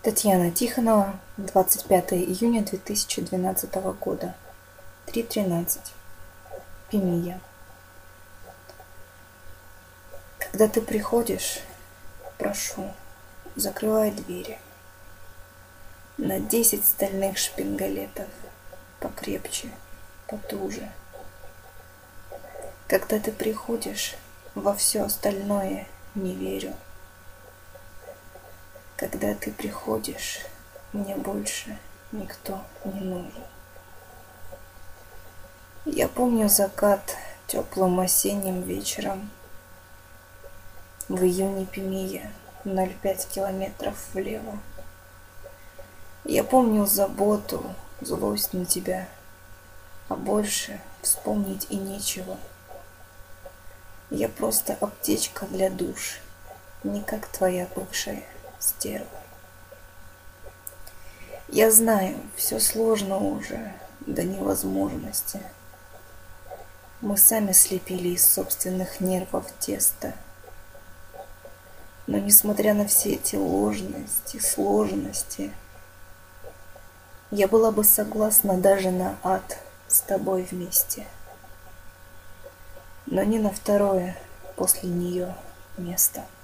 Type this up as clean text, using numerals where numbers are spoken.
Татьяна Тихонова, 25 июня 2012 года, 3:13. Пимия. Когда ты приходишь, прошу, закрывай двери. На 10 стальных шпингалетов, покрепче, потуже. Когда ты приходишь, во все остальное не верю. Когда ты приходишь, мне больше никто не нужен. Я помню закат теплым осенним вечером. В июне Пимия, 0,5 километров влево. Я помню заботу, злость на тебя, а больше вспомнить и нечего. Я просто аптечка для душ, не как твоя бывшая стерва. Я знаю, все сложно уже до невозможности. Мы сами слепили из собственных нервов тесто. Но несмотря на все эти ложности, сложности, я была бы согласна даже на ад с тобой вместе. Но не на второе после нее место.